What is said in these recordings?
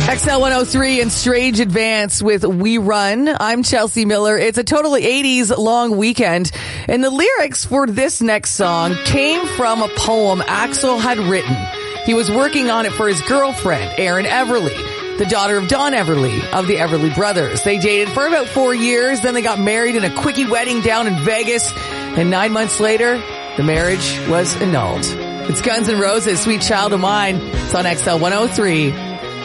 XL 103 and Strange Advance with We Run. I'm Chelsea Miller. It's a totally 80s long weekend. And the lyrics for this next song came from a poem Axl had written. He was working on it for his girlfriend, Erin Everly, the daughter of Don Everly of the Everly Brothers. They dated for about 4 years. Then they got married in a quickie wedding down in Vegas. And 9 months later, the marriage was annulled. It's Guns N' Roses, Sweet Child of Mine. It's on XL 103.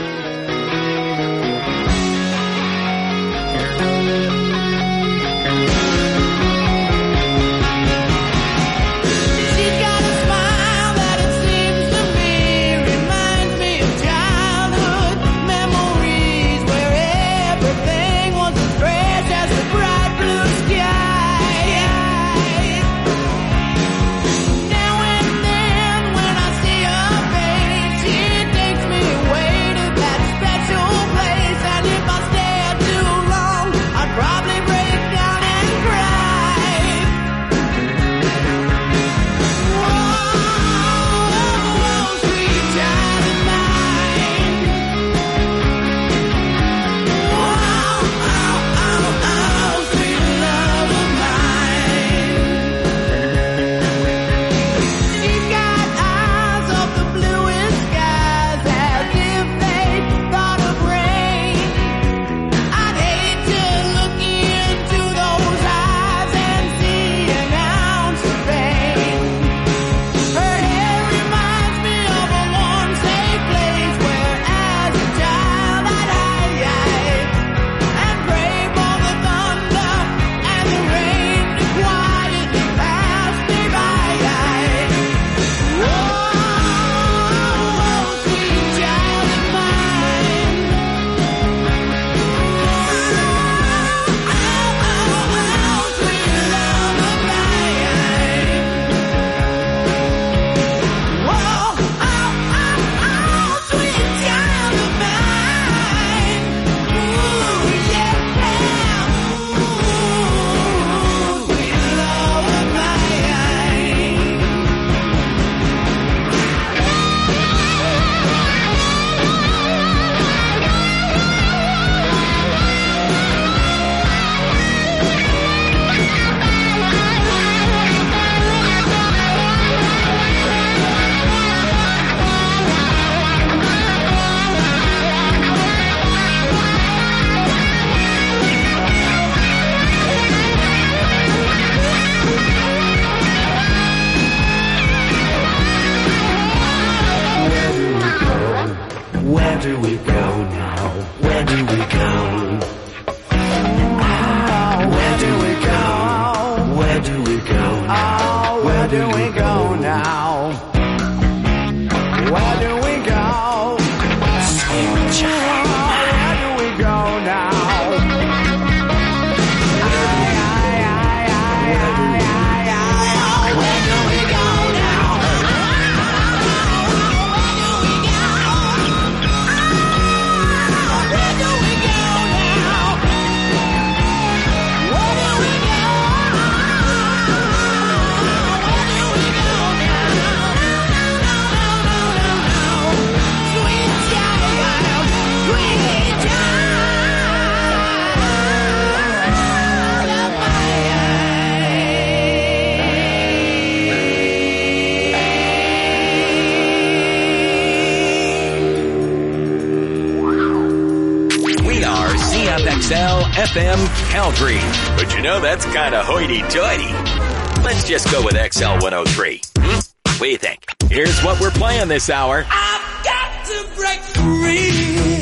FM Calgary. But you know, that's kind of hoity-toity. Let's just go with XL 103. What do you think? Here's what we're playing this hour. I've got to break free.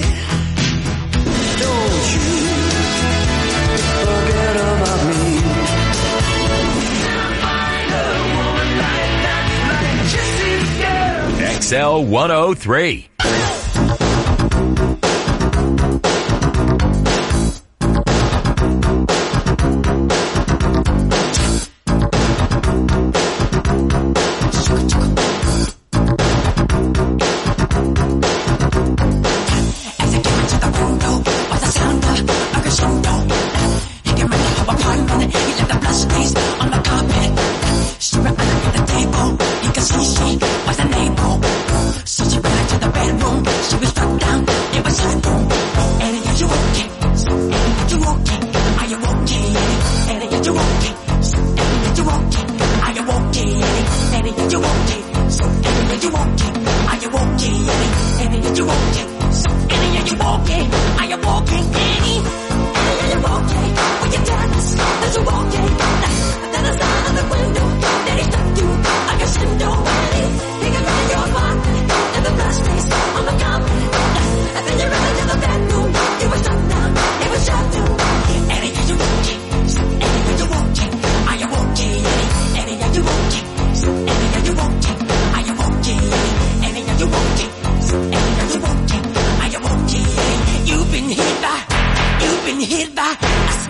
Don't you forget about me. Find a woman like XL 103. What's the name? So she ran to the bedroom.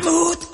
smooth.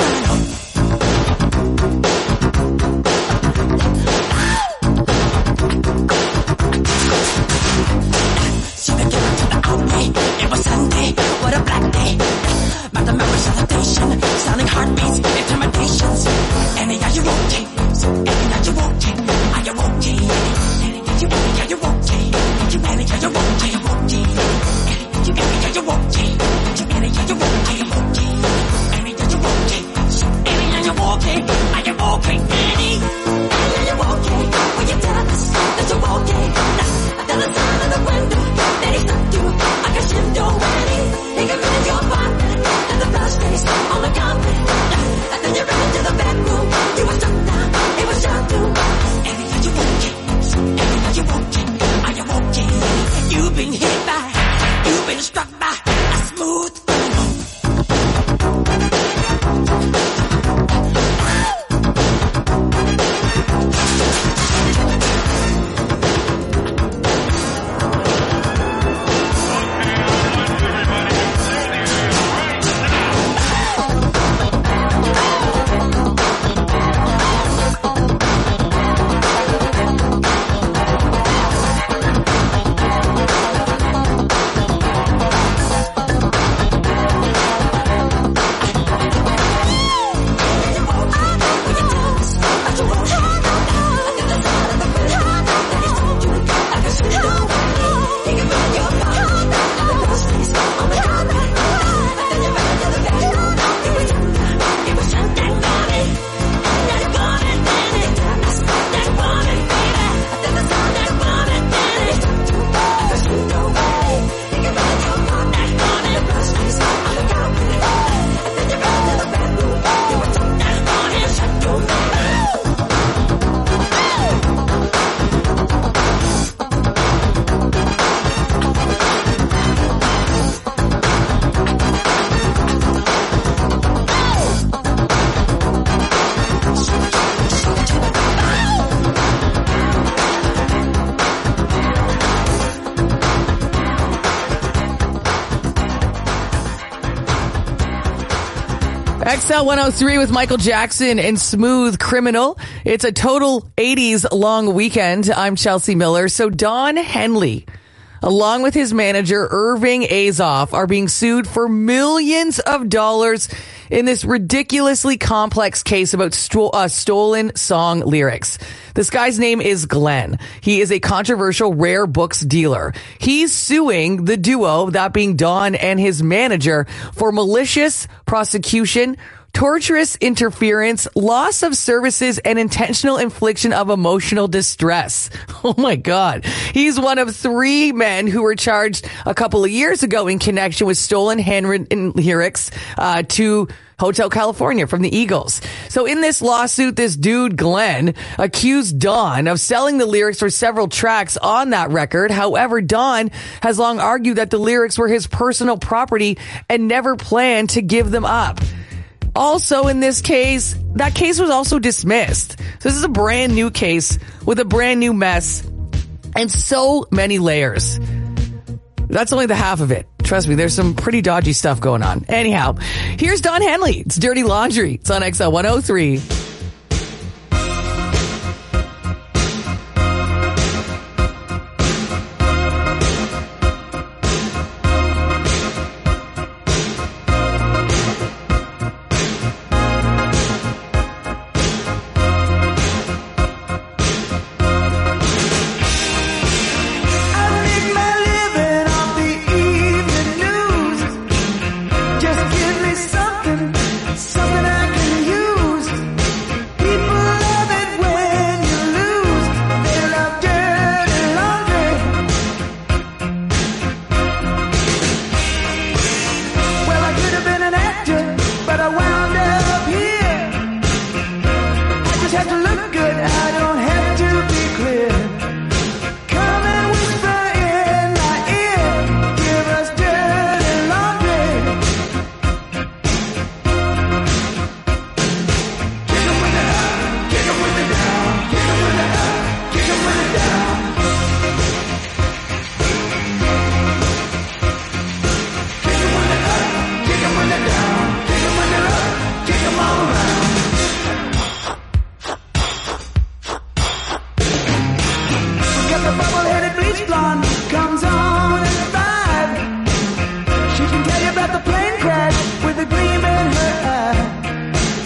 She began to the outlay. It was Sunday, what a black day. Mathematical salutation, sounding heartbeats, intimidations. Annie, are you okay? Annie, are you okay? Are you okay? Annie, are you okay? Are you okay? You Annie, are you okay? Are you okay? You Annie, are you okay? You Annie, are you okay? Are you okay? Annie, are you okay? Annie, are you okay? Are you okay? Annie, are you okay? Will you tell us that you're okay? At the side of the window, that he stopped you like a shindo. Annie, he can read your apartment and the blood stains on the carpet. And then you ran into the bedroom. You were struck down. It was shot through. Annie, are you okay? Annie, are you okay? Are you okay? You've been hit by, you've been struck by a smooth criminal. XL 103 with Michael Jackson and Smooth Criminal. It's a total 80s long weekend. I'm Chelsea Miller. So Don Henley, along with his manager Irving Azoff, are being sued for millions of dollars in this ridiculously complex case about stolen song lyrics. This guy's name is Glenn. He is a controversial rare books dealer. He's suing the duo, that being Don and his manager, for malicious prosecution, torturous interference, loss of services, and intentional infliction of emotional distress. Oh my God. He's one of 3 men who were charged a couple of years ago in connection with stolen handwritten lyrics to Hotel California from the Eagles. So in this lawsuit, this dude, Glenn, accused Don of selling the lyrics for several tracks on that record. However, Don has long argued that the lyrics were his personal property and never planned to give them up. Also in this case, that case was also dismissed. So this is a brand new case with a brand new mess and so many layers. That's only the half of it. Trust me, there's some pretty dodgy stuff going on. Anyhow, here's Don Henley. It's Dirty Laundry. It's on XL 103. Something I can use.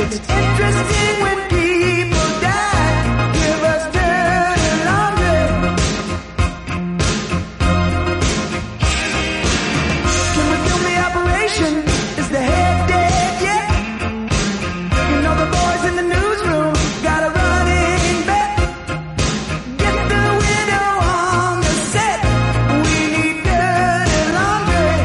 It's interesting when people die. Give us dirty laundry. Can we film the operation? Is the head dead yet? You know the boys in the newsroom got a running bet. Get the widow on the set. We need dirty laundry.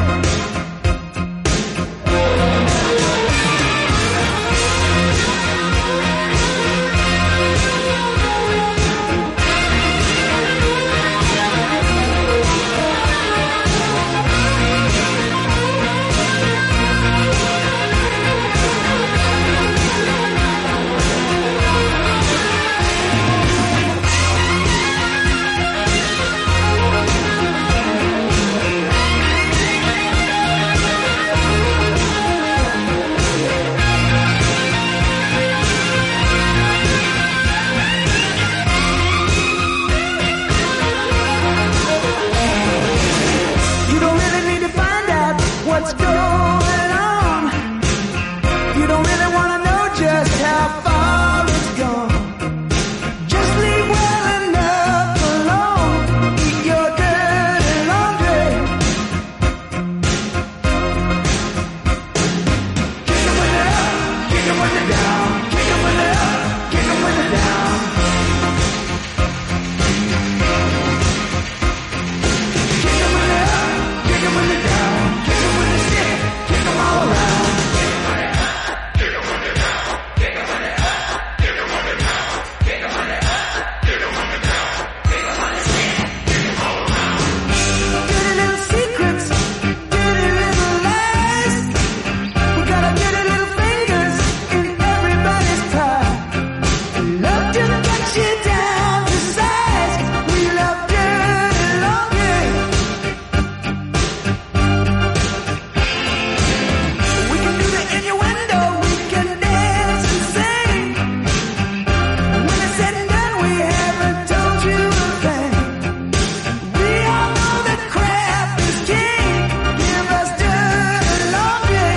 You don't really need to find out what's going on. You don't really want to know just how far it's gone. Just leave well enough alone. Eat your dirty laundry. Kick 'em when they're up, kick 'em when they're down. Kick 'em when they're up, kick 'em when they're down. Kick 'em when they're up, kick 'em when they're down. Kick 'em when they stick, kick 'em all around. Dirty little secrets, dirty little lies. We got our dirty little fingers in everybody's pie. Love to cut you down to size. We love dirty laundry. We can do the innuendo, we can dance and sing. When it's said and done, we haven't told you a thing. We all know that crap is king. Give us dirty laundry.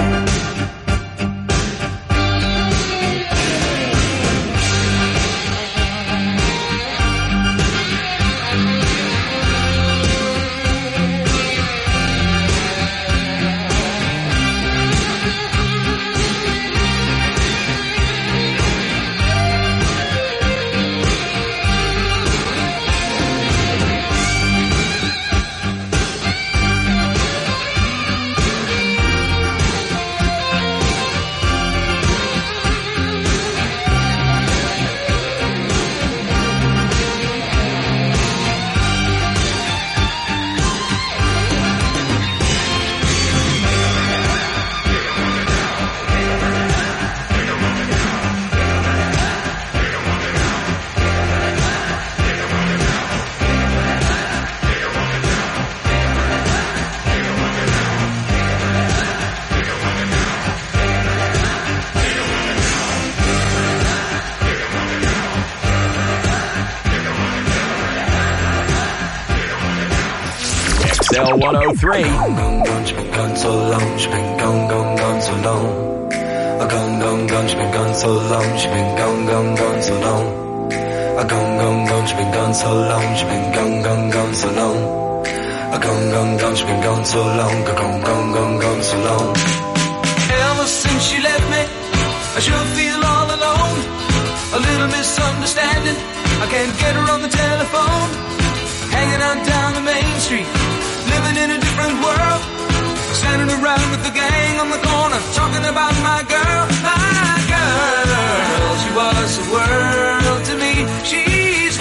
XL 103. Gone, gone, she been gone so long, she been gone, gone, gone so long. Gone, gone, gone, she been gone so long, she been gone, gone, gone so long. Gone, gone, gone, she been gone so long, she been gone, gone, gone so long. Gone, gone, gone, she been gone so long, gone, gone, gone, gone so long. Ever since she left me, I sure feel all alone. A little misunderstanding, I can't get her on the telephone. Hanging out down the main street, living in a different world. Standing around with the gang on the corner, talking about my girl, my girl. She was the world to me. She's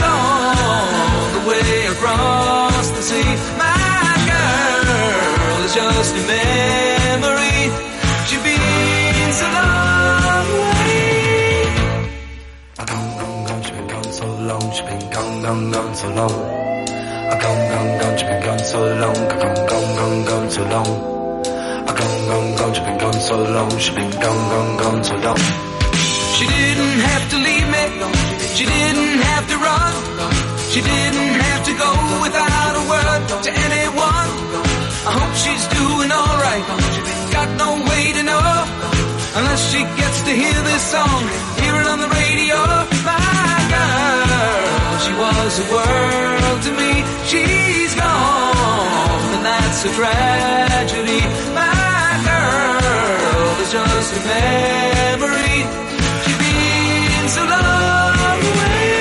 gone the way across the sea. My girl is just a memory. She means a long way. Gone, gone, gone, she been gone so long. She been gone, gone, gone so long. Gone, gone, gone, she been gone so long. Gone, gone, gone, gone so long. Gone, gone, gone, she been gone so long. She been gone, gone, gone so long. She didn't have to leave me. She didn't have to run. She didn't have to go without a word to anyone. I hope she's doing alright. Got no way to know unless she gets to to hear this song, hear it on the radio. My girl, she was the world to me. She's gone, and that's a tragedy. My girl is just a memory. She's been so long away.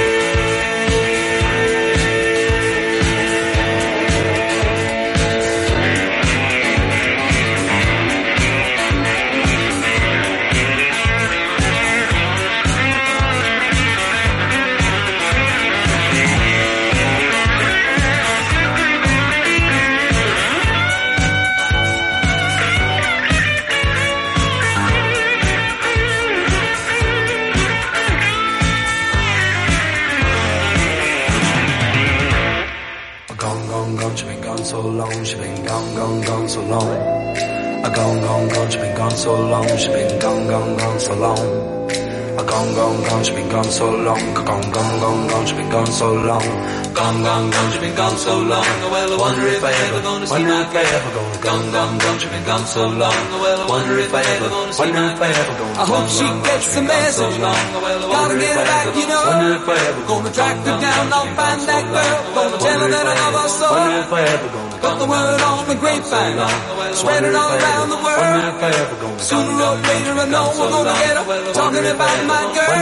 She been gone so long, she been gone so long. A gone, she been gone so long, she been gone so long. A gone, she been gone so long. Gone, she been gone so long. Gone, she been gone so long. Well, I wonder if I ever gonna see my girl. Gone, she been gone so long. Wonder if I ever gonna see my girl. I hope she gets the message. Gotta get her back, you know. Gonna track her down, I'll find that girl. Gonna tell her that I love her so. Got the word on the grapevine, spread it all around the world. Sooner or later I know we're gonna get her. Talking about my girl.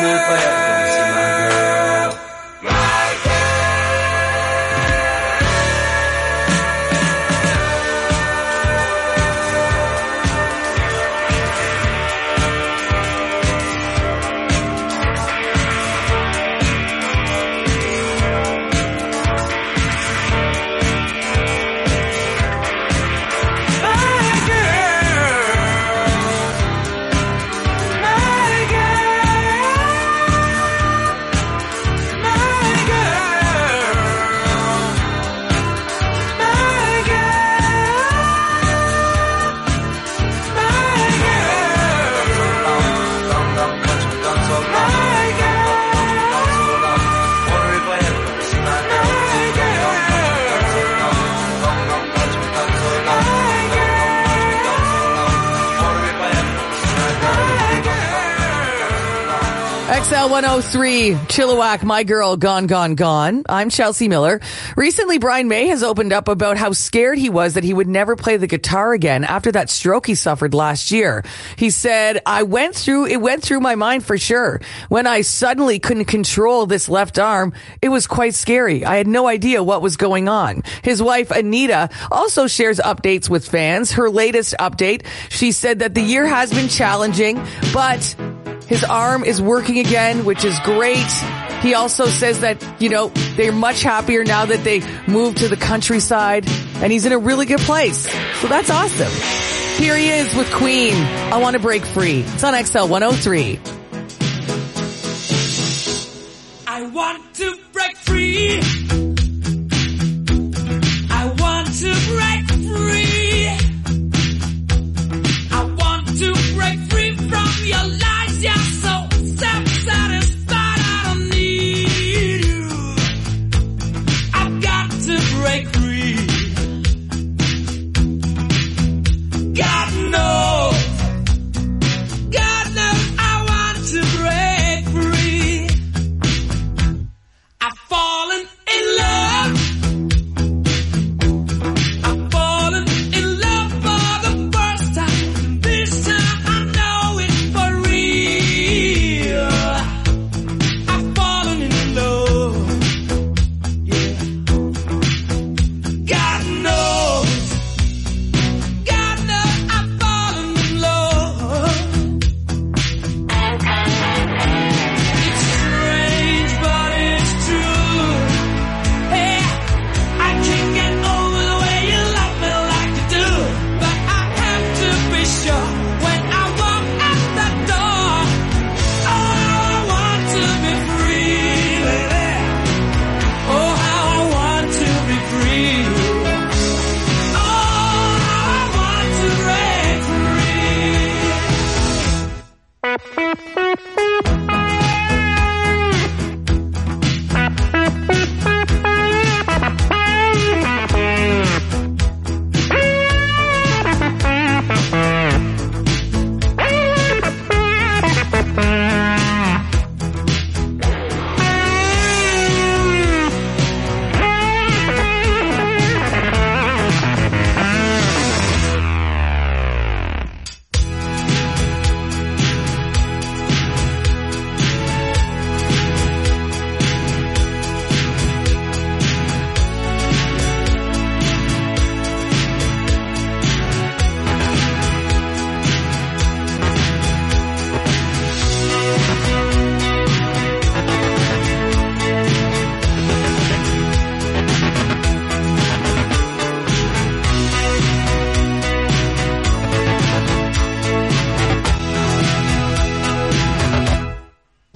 My girl. XL 103, Chilliwack, My Girl, Gone, Gone, Gone. I'm Chelsea Miller. Recently, Brian May has opened up about how scared he was that he would never play the guitar again after that stroke he suffered last year. He said, it went through my mind for sure. When I suddenly couldn't control this left arm, it was quite scary. I had no idea what was going on. His wife, Anita, also shares updates with fans. Her latest update, she said that the year has been challenging, but his arm is working again, which is great. He also says that, they're much happier now that they moved to the countryside, and he's in a really good place. So that's awesome. Here he is with Queen, I Want to Break Free. It's on XL 103. I want to break free. I want to break free. I want to break free from your life. You're so self-satisfied, I don't need you. I've got to break free. God knows I want to break free. I've fallen in love. I've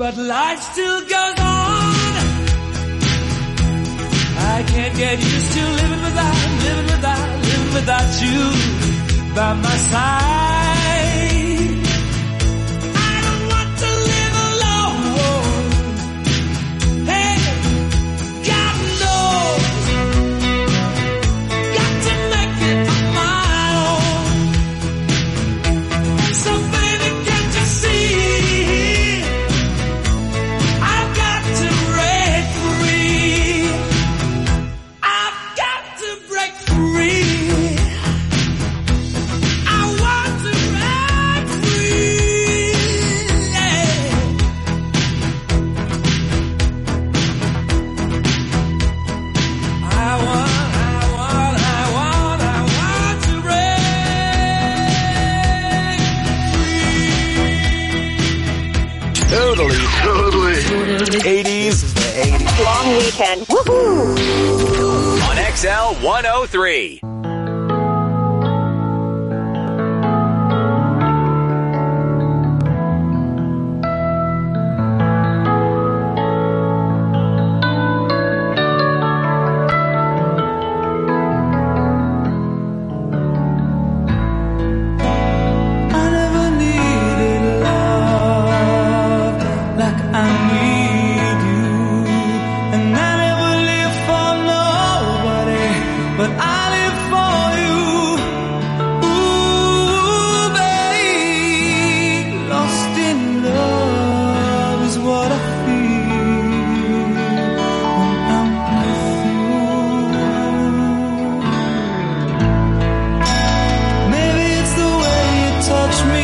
but life still goes on. I can't get used to living without you by my side. I don't want to live alone. Hey, God knows, got to make it my own. So baby, can't you see? I've got to break free. I've got to break free. I want to break free. Yeah. I want to break free. Totally 80s Long weekend. Woohoo! on XL 103. I never needed love like I need you, and I never lived for nobody, but I live for you. Ooh, babe, lost in love is what I feel when I'm with you. Maybe it's the way you touch me,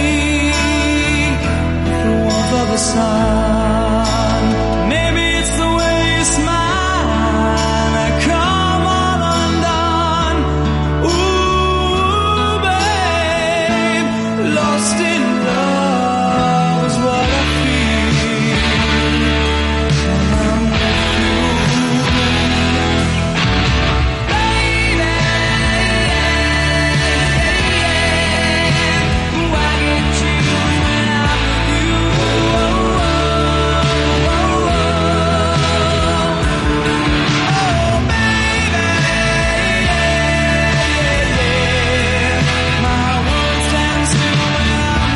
the warmth of the sun. Maybe it's the way you smile, I come all undone. Ooh, babe, lost in love is what I feel when I'm with you. Baby, why can't you when I'm with you? Oh, baby, my world stands still when I'm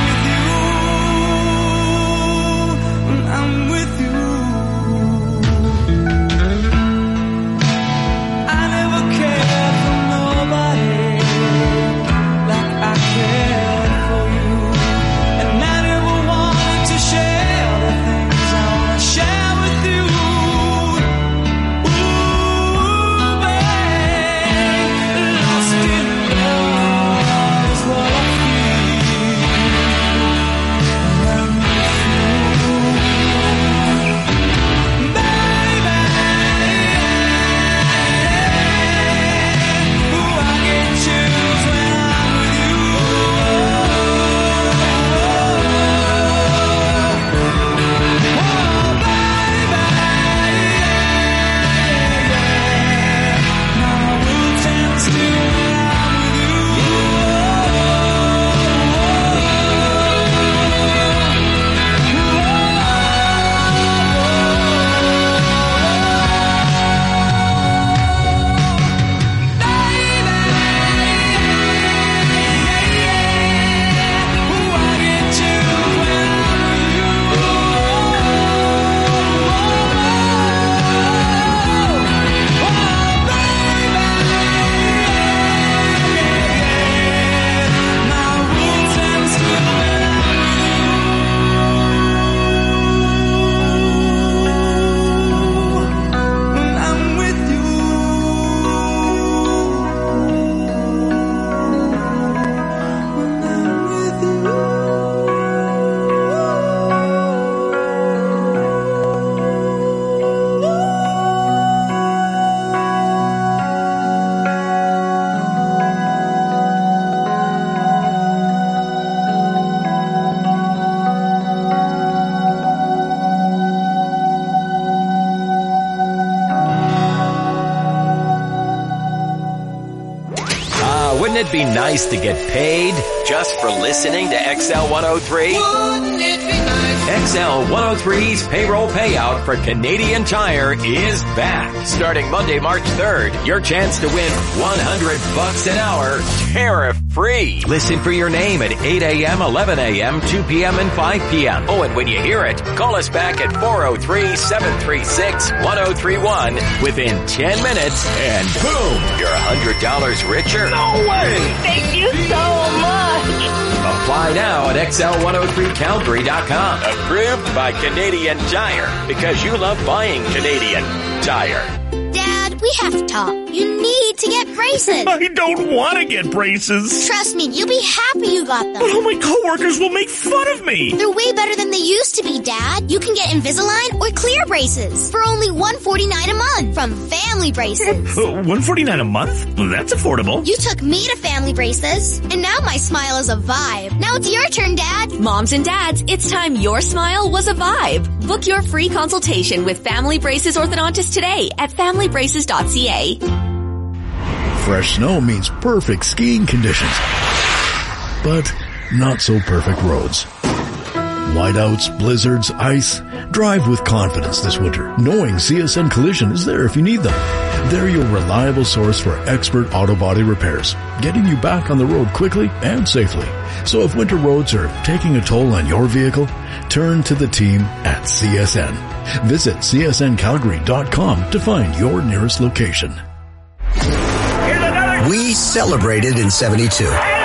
be nice to get paid just for listening to XL 103? Wouldn't it be nice? XL 103's payroll payout for Canadian Tire is back. Starting Monday, March 3rd, your chance to win $100 an hour, tariff-free. Listen for your name at 8 a.m., 11 a.m., 2 p.m., and 5 p.m. Oh, and when you hear it, call us back at 403-736-1031 within 10 minutes, and boom, you're $100 richer. No way! Thank you so much. Apply now at XL103Calgary.com. Approved by Canadian Tire, because you love buying Canadian Tire. Dad, we have to talk. You need to get braces. I don't want to get braces. Trust me, you'll be happy you got them. But all my coworkers will make fun of me. They're way better than they used to be, Dad. You can get Invisalign or clear braces for only $149 a month from Family Braces. $149 a month? Well, that's affordable. You took me to Family Braces, and now my smile is a vibe. Now it's your turn, Dad. Moms and dads, it's time your smile was a vibe. Book your free consultation with Family Braces Orthodontist today at familybraces.ca. Fresh snow means perfect skiing conditions, but not so perfect roads. Whiteouts, blizzards, ice. Drive with confidence this winter, knowing CSN Collision is there if you need them. They're your reliable source for expert auto body repairs, getting you back on the road quickly and safely. So if winter roads are taking a toll on your vehicle, turn to the team at CSN. Visit csncalgary.com to find your nearest location. We celebrated in 72.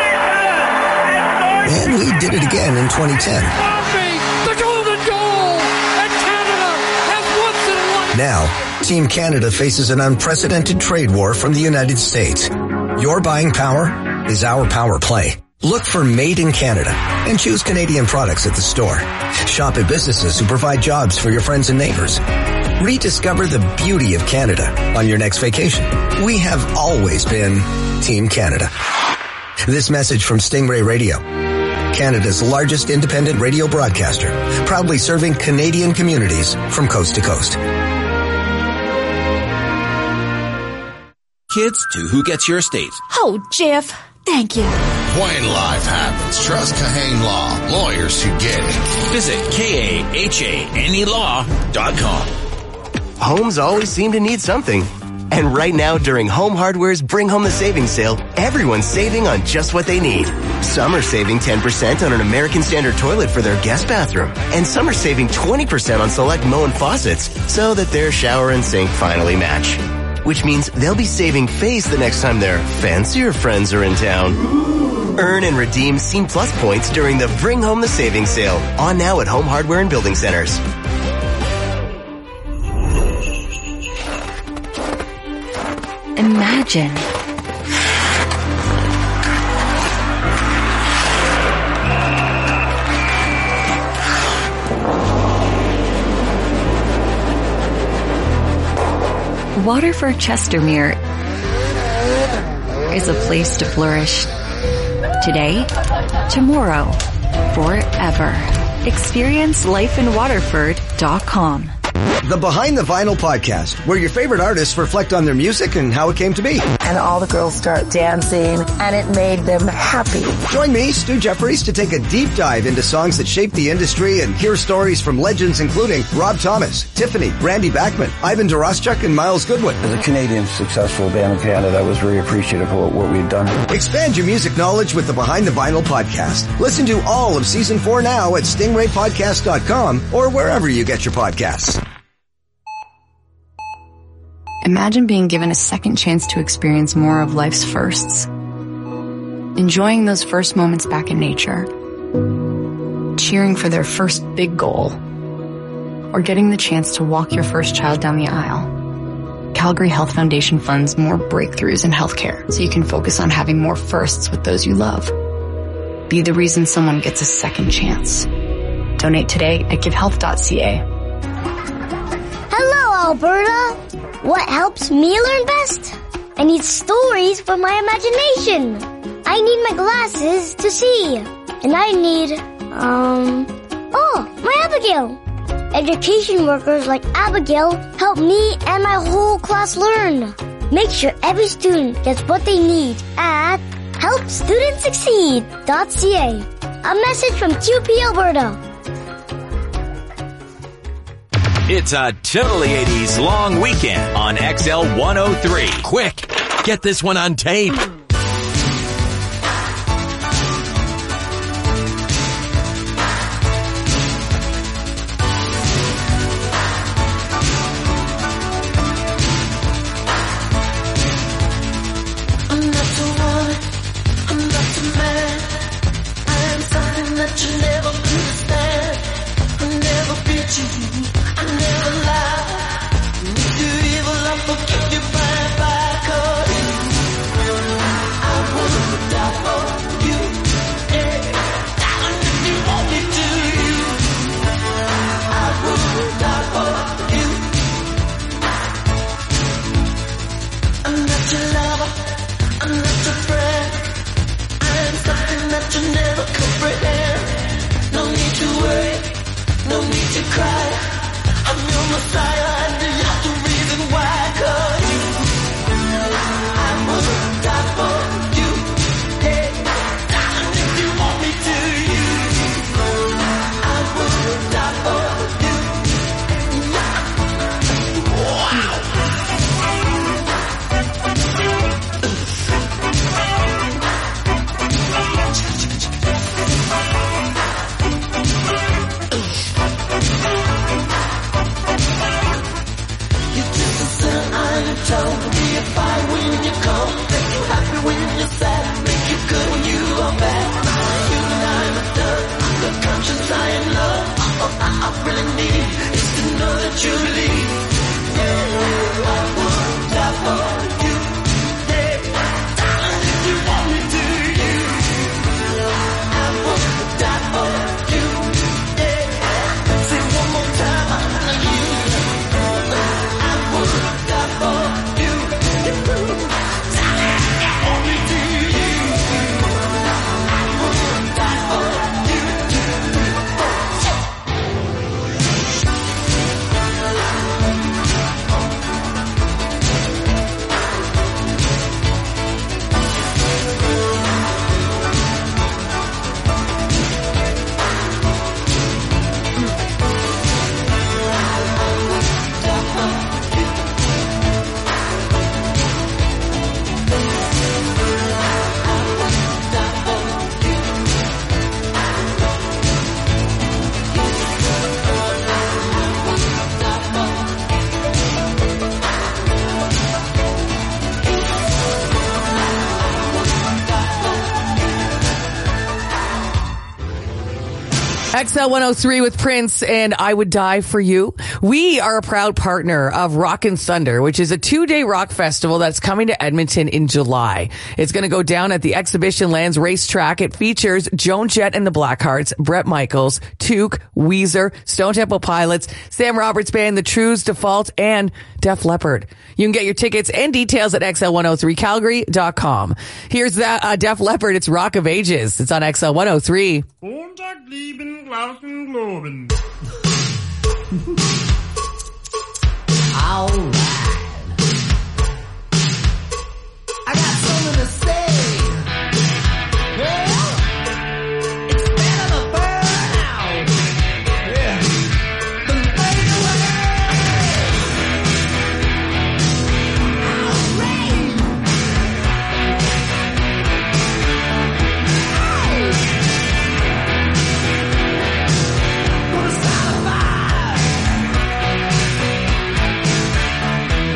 And we did it again in 2010. The golden goal! And Canada has once and Now, Team Canada faces an unprecedented trade war from the United States. Your buying power is our power play. Look for Made in Canada and choose Canadian products at the store. Shop at businesses who provide jobs for your friends and neighbors. Rediscover the beauty of Canada on your next vacation. We have always been Team Canada. This message from Stingray Radio, Canada's largest independent radio broadcaster, proudly serving Canadian communities from coast to coast. Kids to Who Gets Your Estate. Oh, Jeff, thank you. When life happens, trust Kahane Law, lawyers who get it. Visit KAHANElaw.com. Homes always seem to need something. And right now, during Home Hardware's Bring Home the Savings Sale, everyone's saving on just what they need. Some are saving 10% on an American Standard toilet for their guest bathroom. And some are saving 20% on select Moen faucets so that their shower and sink finally match. Which means they'll be saving face the next time their fancier friends are in town. Earn and redeem Scene Plus points during the Bring Home the Savings Sale. On now at Home Hardware and Building Centers. Imagine. Waterford Chestermere is a place to flourish. Today, tomorrow, forever. Experience lifeinwaterford.com. The Behind the Vinyl podcast, where your favorite artists reflect on their music and how it came to be. And all the girls start dancing, and it made them happy. Join me, Stu Jeffries, to take a deep dive into songs that shaped the industry and hear stories from legends including Rob Thomas, Tiffany, Randy Bachman, Ivan Doroschuk, and Miles Goodwin. As a Canadian successful band in Canada, I was very appreciative of what we'd done. Expand your music knowledge with the Behind the Vinyl podcast. Listen to all of Season 4 now at stingraypodcast.com or wherever you get your podcasts. Imagine being given a second chance to experience more of life's firsts. Enjoying those first moments back in nature. Cheering for their first big goal. Or getting the chance to walk your first child down the aisle. Calgary Health Foundation funds more breakthroughs in healthcare so you can focus on having more firsts with those you love. Be the reason someone gets a second chance. Donate today at givehealth.ca. Hello, Alberta! What helps me learn best? I need stories for my imagination. I need my glasses to see. And I need, my Abigail. Education workers like Abigail help me and my whole class learn. Make sure every student gets what they need at HelpStudentsSucceed.ca. A message from QP Alberta. It's a totally 80s long weekend on XL 103. Quick, get this one on tape. XL 103 with Prince and I Would Die For You. We are a proud partner of Rockin' Thunder, which is a 2-day rock festival that's coming to Edmonton in July. It's going to go down at the Exhibition Lands Racetrack. It features Joan Jett and the Blackhearts, Bret Michaels, Toque, Weezer, Stone Temple Pilots, Sam Roberts Band, The Trues, Default, and Def Leppard. You can get your tickets and details at XL103Calgary.com. Here's that Def Leppard. It's Rock of Ages. It's on XL 103. All right. I got something to say. Well, it's better to burn out. Yeah. Than fade away. All right. Gonna start a fire.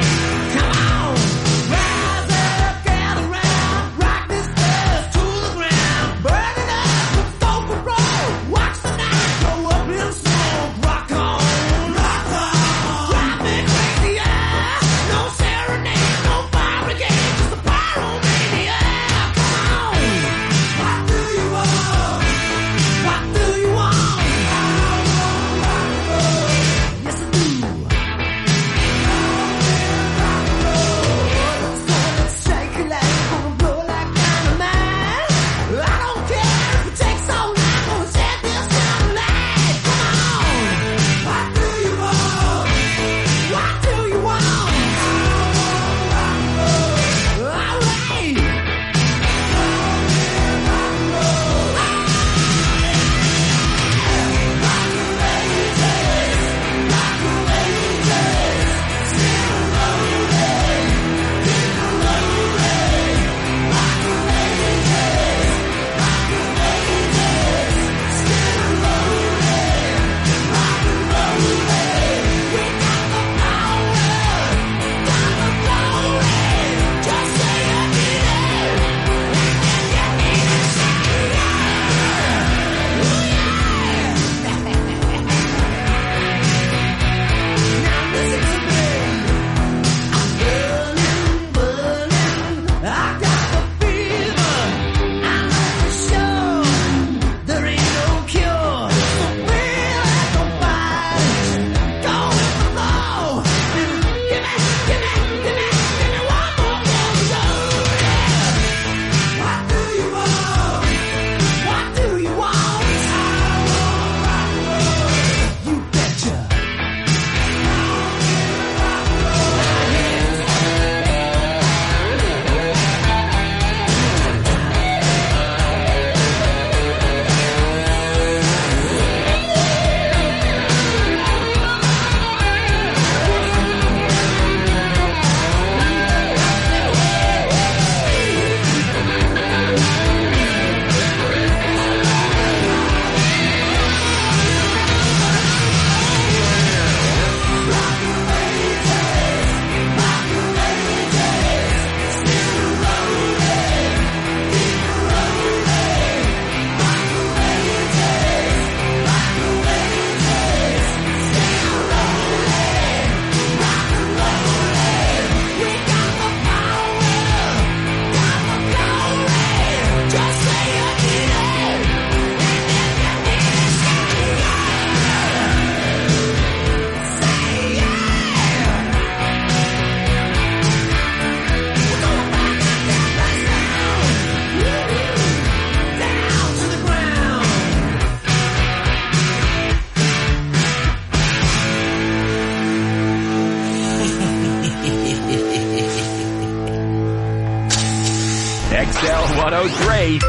103.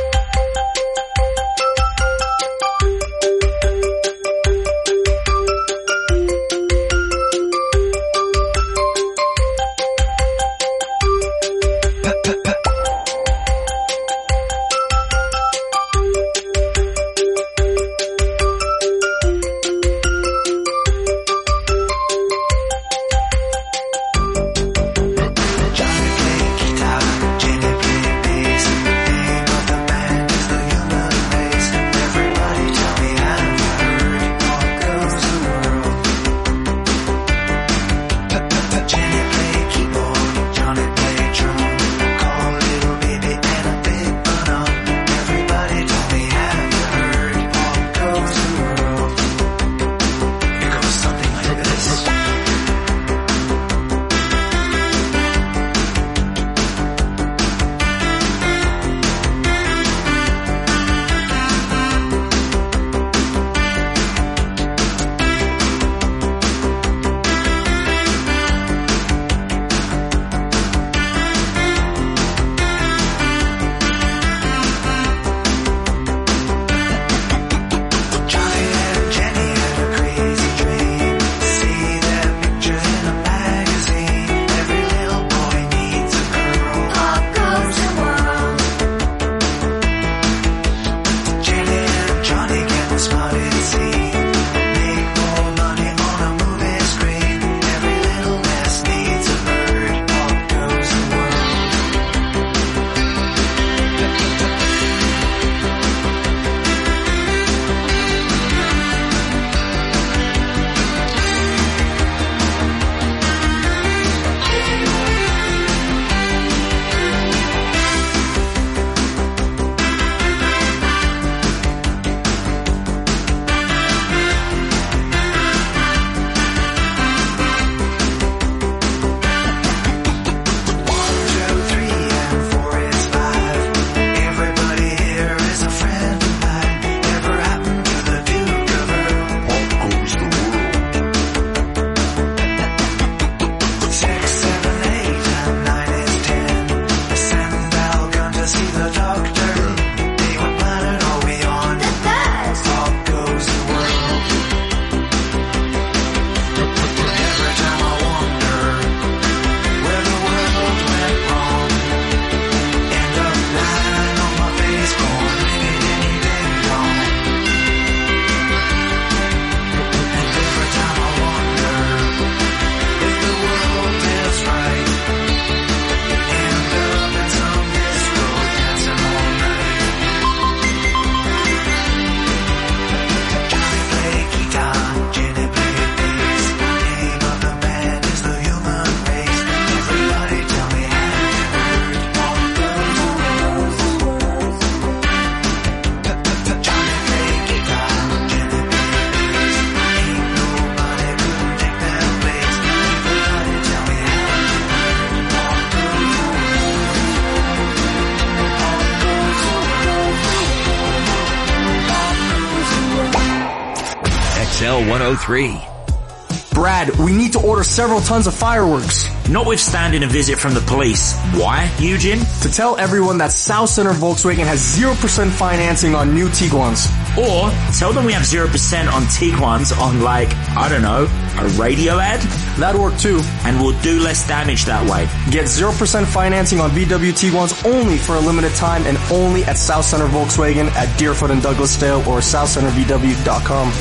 XL 103. Brad, we need to order several tons of fireworks. Notwithstanding a visit from the police. Why, Eugene? To tell everyone that South Center Volkswagen has 0% financing on new Tiguans. Or tell them we have 0% on Tiguans on, like, I don't know, a radio ad? That'd work too. And we'll do less damage that way. Get 0% financing on VW Tiguans only for a limited time and only at South Center Volkswagen at Deerfoot and Douglasdale or southcentervw.com.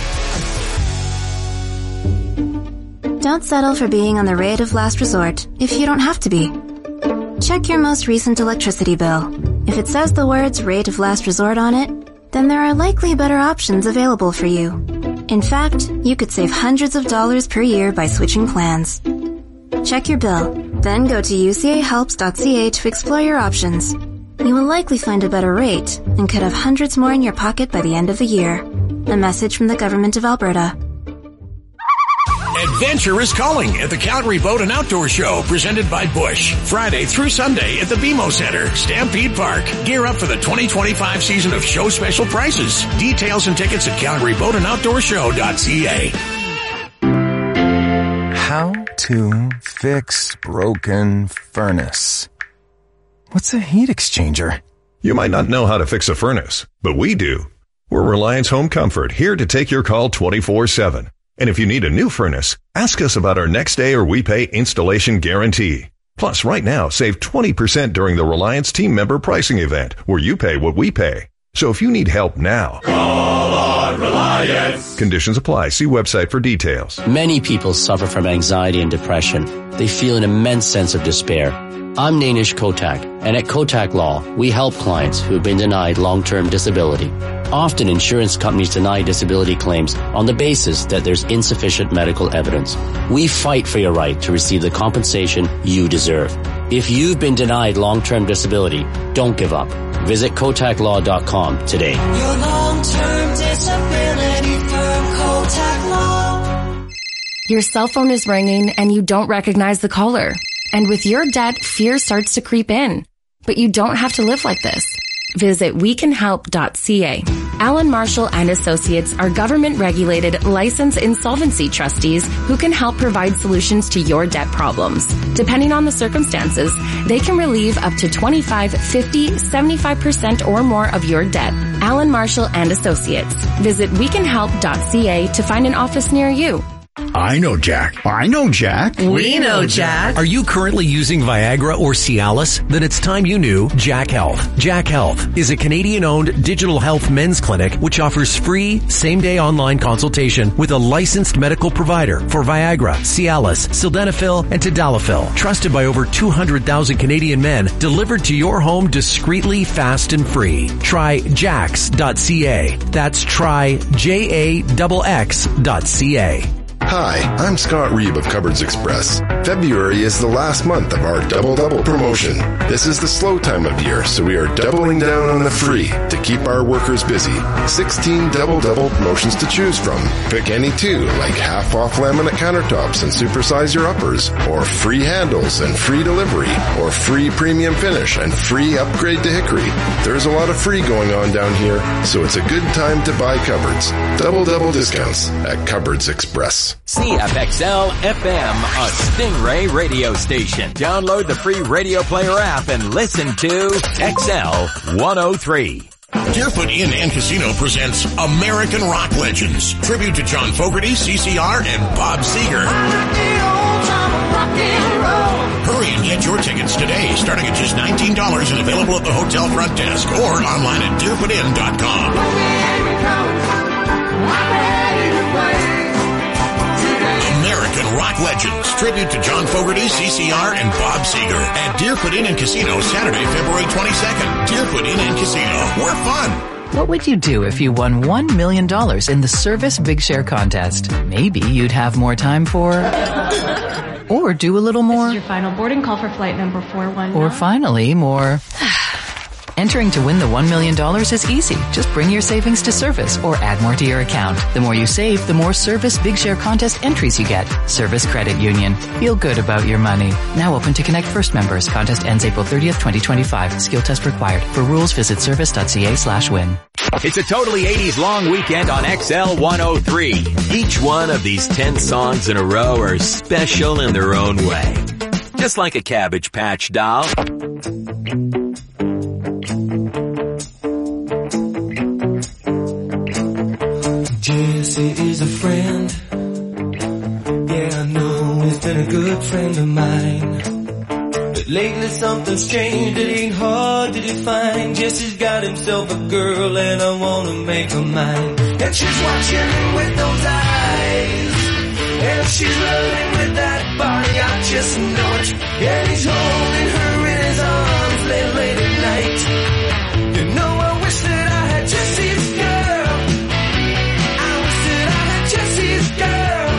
Don't settle for being on the rate of last resort if you don't have to be. Check your most recent electricity bill. If it says the words rate of last resort on it, then there are likely better options available for you. In fact, you could save hundreds of dollars per year by switching plans. Check your bill, then go to ucahelps.ca to explore your options. You will likely find a better rate and could have hundreds more in your pocket by the end of the year. A message from the Government of Alberta. Adventure is calling at the Calgary Boat and Outdoor Show, presented by Busch. Friday through Sunday at the BMO Center, Stampede Park. Gear up for the 2025 season of show special prices. Details and tickets at calgaryboatandouttourshow.ca. How to fix broken furnace. What's a heat exchanger? You might not know how to fix a furnace, but we do. We're Reliance Home Comfort, here to take your call 24/7. And if you need a new furnace, ask us about our next day or we pay installation guarantee. Plus, right now, save 20% during the Reliance team member pricing event, where you pay what we pay. So if you need help now, call on Reliance. Conditions apply. See website for details. Many people suffer from anxiety and depression. They feel an immense sense of despair. I'm Nainish Kotak, and at Kotak Law, we help clients who have been denied long-term disability. Often insurance companies deny disability claims on the basis that there's insufficient medical evidence. We fight for your right to receive the compensation you deserve. If you've been denied long-term disability, don't give up. Visit KotakLaw.com today. Your long-term disability firm, Kotak Law. Your cell phone is ringing and you don't recognize the caller. And with your debt, fear starts to creep in. But you don't have to live like this. Visit wecanhelp.ca. Allen Marshall and Associates are government-regulated, licensed insolvency trustees who can help provide solutions to your debt problems. Depending on the circumstances, they can relieve up to 25, 50, 75% or more of your debt. Allen Marshall and Associates. Visit wecanhelp.ca to find an office near you. I know Jack. I know Jack. We know Jack. Are you currently using Viagra or Cialis? Then it's time you knew Jack Health. Jack Health is a Canadian-owned digital health men's clinic which offers free same-day online consultation with a licensed medical provider for Viagra, Cialis, Sildenafil, and Tadalafil. Trusted by over 200,000 Canadian men, delivered to your home discreetly, fast, and free. Try jax.ca. That's tryjaxx.ca. Hi, I'm Scott Reeb of Cupboards Express. February is the last month of our Double promotion. This is the slow time of year, so we are doubling down on the free to keep our workers busy. 16 Double promotions to choose from. Pick any two, like half off laminate countertops and supersize your uppers, or free handles and free delivery, or free premium finish and free upgrade to hickory. There's a lot of free going on down here, so it's a good time to buy cupboards. Double discounts at Cupboards Express. CFXL FM, a Stingray radio station. Download the free Radio Player app and listen to XL 103. Deerfoot Inn and Casino presents American Rock Legends. Tribute to John Fogerty, CCR, and Bob Seger. Hurry and get your tickets today, starting at just $19 and available at the hotel front desk or online at deerfootinn.com. American Rock Legends. Tribute to John Fogerty, CCR, and Bob Seger at Deerfoot Inn and Casino, Saturday, February 22nd. Deerfoot Inn and Casino. We're fun. What would you do if you won $1 million in the Service Big Share contest? Maybe you'd have more time for... or do a little more. This is your final boarding call for flight number 419. Or finally, more... Entering to win the $1 million is easy. Just bring your savings to Service or add more to your account. The more you save, the more Service Big Share contest entries you get. Service Credit Union. Feel good about your money. Now open to Connect First members. Contest ends April 30th, 2025. Skill test required. For rules, visit service.ca/win. It's a totally 80s long weekend on XL 103. Each one of these 10 songs in a row are special in their own way. Just like a Cabbage Patch doll. Jesse is a friend. Yeah, I know he's been a good friend of mine. But lately something's changed, it ain't hard to define. Jesse's got himself a girl and I wanna make her mine. And she's watching him with those eyes, and she's loving with that body, I just know it. And he's holding her in his arms late at night. You know, I wish that I had Jesse's girl. Jesse's girl.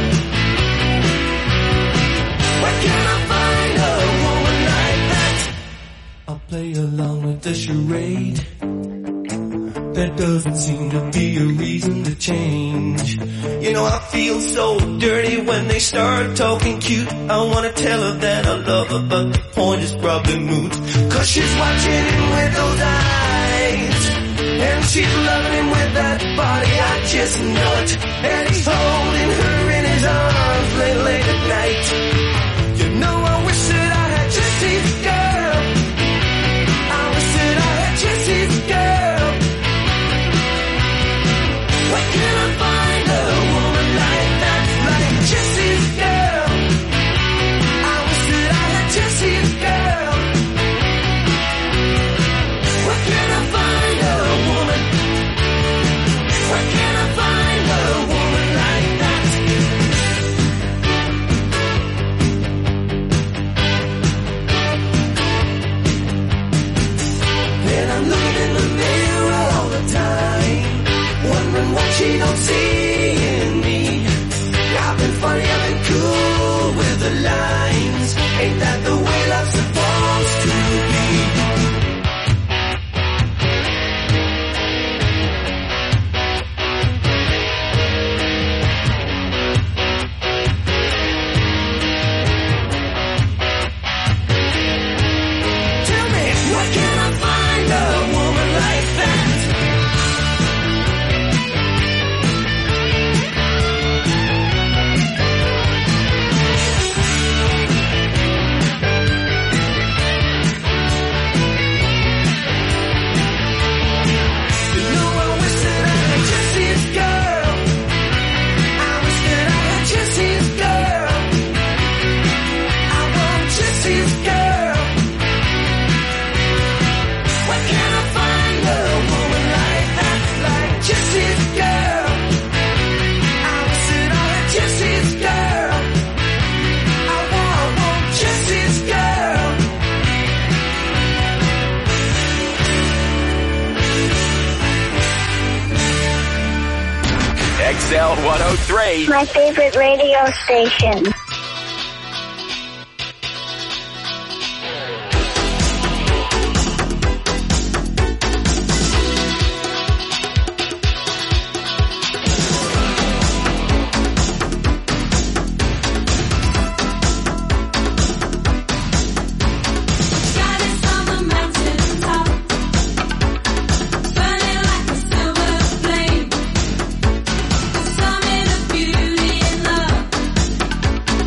Where can I find a woman like that? I'll play along with the charade. There doesn't seem to be a reason to change. You know, I feel so dirty when they start talking cute. I wanna tell her that I love her, but the point is probably moot. 'Cause she's watching him with those eyes, and she's loving him with that body, I just know it. And he's holding her in his arms late at night. You know, I wish that I had Jesse's girl. I wish that I had Jesse's seeing me. I've been funny, I've been cool with the lines. Ain't that the way love's supposed to be? Tell me, where can I find a woman like that? You know, I wish that I had Jesse's girl. I wish that I had Jesse's girl. I want Jesse's girl. Where can I find a woman like that, like Jesse's girl? I wish that I had Jesse's girl. I want Jesse's girl. XL 103. My favorite radio station. Beauty and love.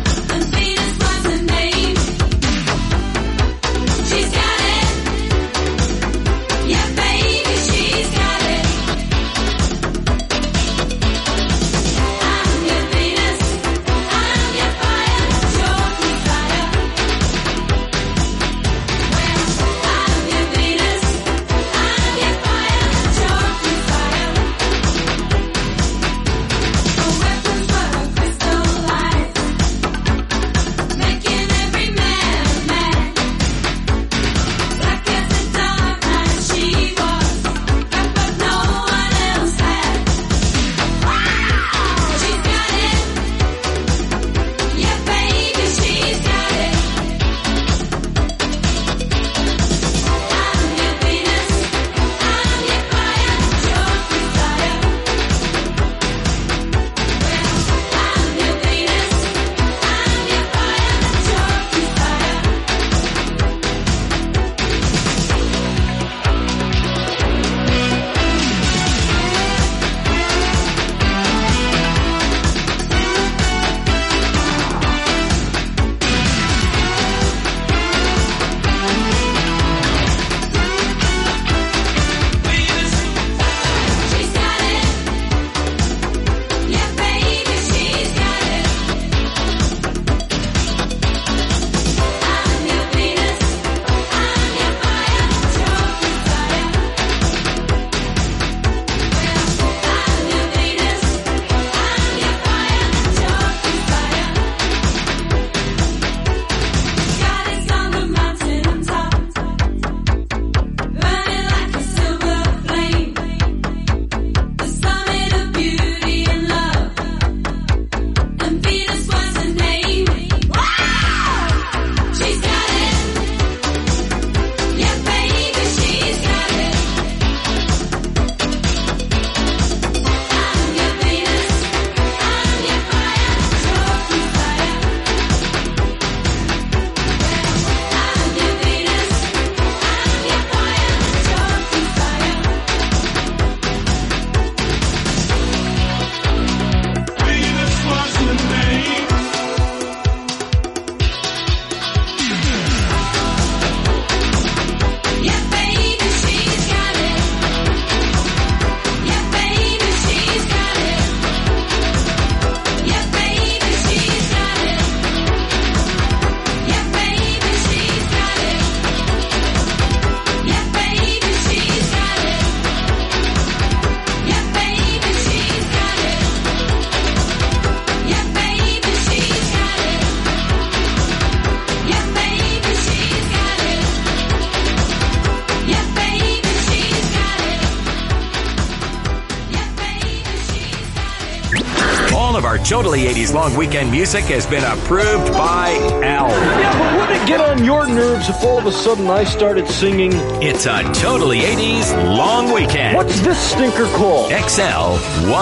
All of our Totally 80s Long Weekend music has been approved by Al. Yeah, but wouldn't it get on your nerves if all of a sudden I started singing? It's a Totally 80s Long Weekend. What's this stinker called? XL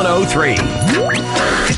103.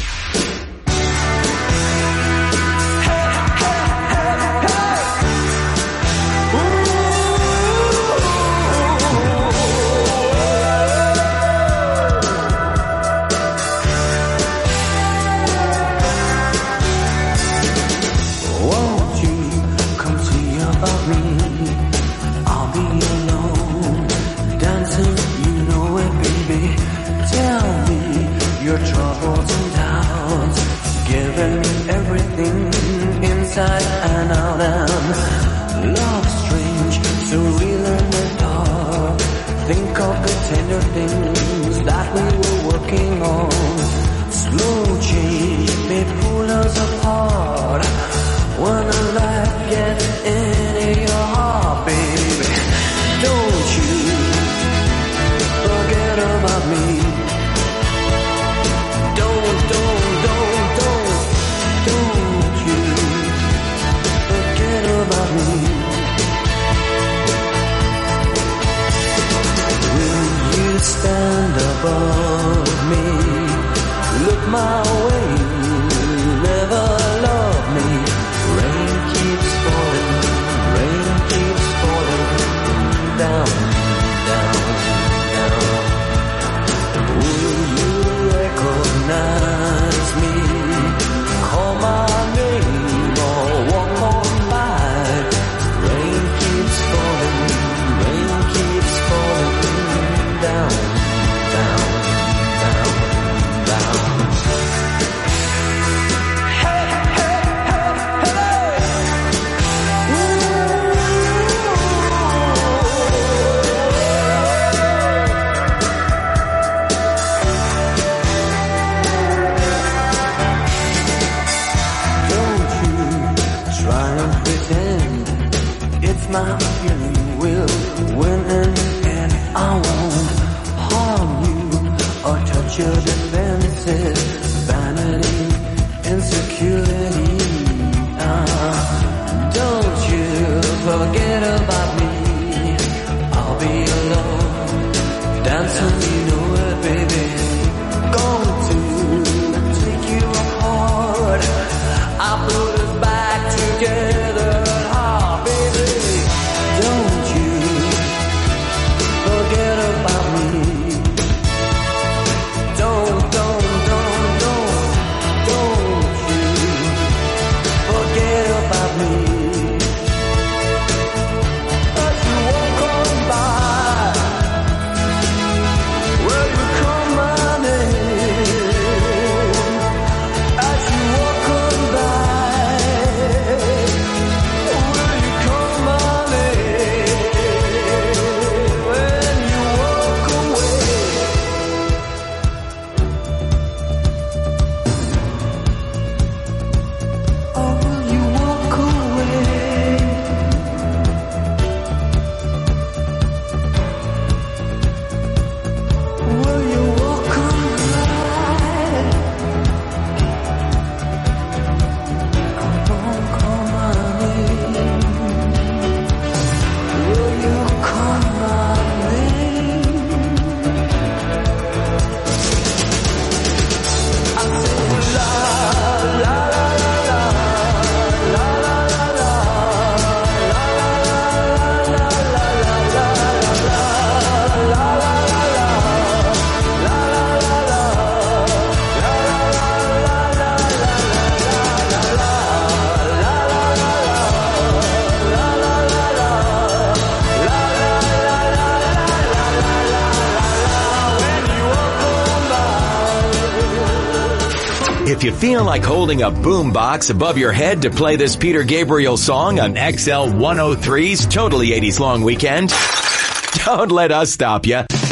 If you feel like holding a boombox above your head to play this Peter Gabriel song on XL 103's Totally 80s Long Weekend, don't let us stop you.